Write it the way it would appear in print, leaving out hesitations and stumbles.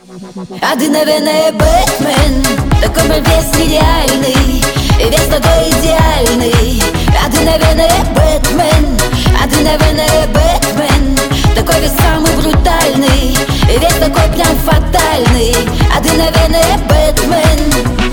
А ты, наверное, Бэтмен, такой мой вес нереальный, вес такой идеальный. А ты, наверное, Бэтмен, а ты, наверное, Бэтмен, такой вес самый брутальный, вес такой прям фатальный. А ты, наверное, Бэтмен.